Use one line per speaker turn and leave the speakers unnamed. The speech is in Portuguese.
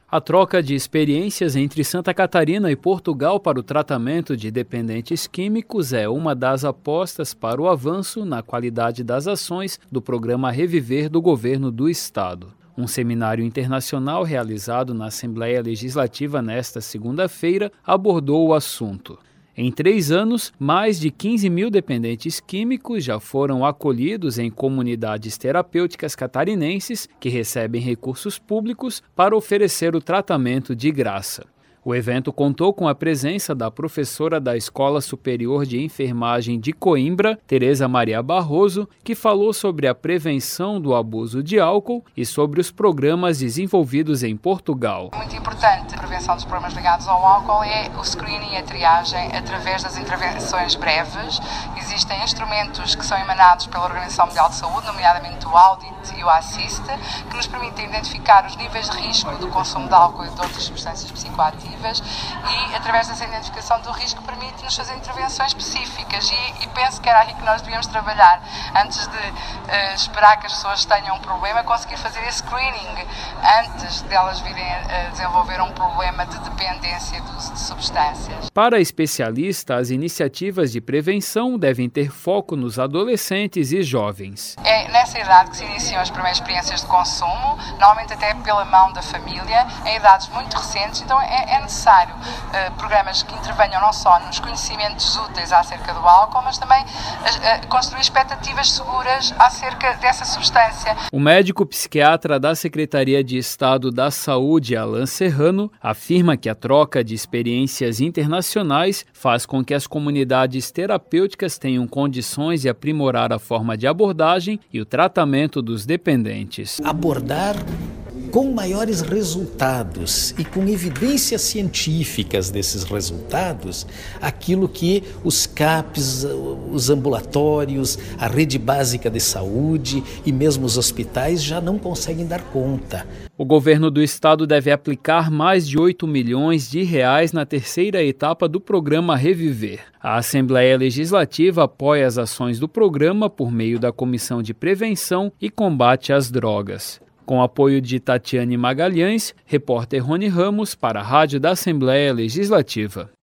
A troca de experiências entre Santa Catarina e Portugal para o tratamento de dependentes químicos é uma das apostas para o avanço na qualidade das ações do programa Reviver do governo do estado. Um seminário internacional realizado na Assembleia Legislativa nesta segunda-feira abordou o assunto. Em 3 anos, mais de 15 mil dependentes químicos já foram acolhidos em comunidades terapêuticas catarinenses que recebem recursos públicos para oferecer o tratamento de graça. O evento contou com a presença da professora da Escola Superior de Enfermagem de Coimbra, Tereza Maria Barroso, que falou sobre a prevenção do abuso de álcool e sobre os programas desenvolvidos em Portugal.
Muito importante a prevenção dos problemas ligados ao álcool é o screening e a triagem através das intervenções breves. Existem instrumentos que são emanados pela Organização Mundial de Saúde, nomeadamente o Audit e o Assist, que nos permitem identificar os níveis de risco do consumo de álcool e de outras substâncias psicoativas. E, através dessa identificação do risco, permite-nos fazer intervenções específicas e penso que era aí que nós devíamos trabalhar. Antes de esperar que as pessoas tenham um problema, conseguir fazer esse screening antes delas virem a desenvolver um problema de dependência do uso de substâncias.
Para a especialista, as iniciativas de prevenção devem ter foco nos adolescentes e jovens.
É nessa idade que se iniciam as primeiras experiências de consumo, normalmente até pela mão da família, em idades muito recentes, então é necessário programas que intervenham não só nos conhecimentos úteis acerca do álcool, mas também construir expectativas seguras acerca dessa substância.
O médico psiquiatra da Secretaria de Estado da Saúde, Alan Serrano, afirma que a troca de experiências internacionais faz com que as comunidades terapêuticas tenham condições de aprimorar a forma de abordagem e o tratamento dos dependentes.
Abordar com maiores resultados e com evidências científicas desses resultados, aquilo que os CAPs, os ambulatórios, a rede básica de saúde e mesmo os hospitais já não conseguem dar conta.
O governo do estado deve aplicar mais de 8 milhões de reais na terceira etapa do programa Reviver. A Assembleia Legislativa apoia as ações do programa por meio da Comissão de Prevenção e Combate às Drogas. Com apoio de Tatiane Magalhães, repórter Rony Ramos para a Rádio da Assembleia Legislativa.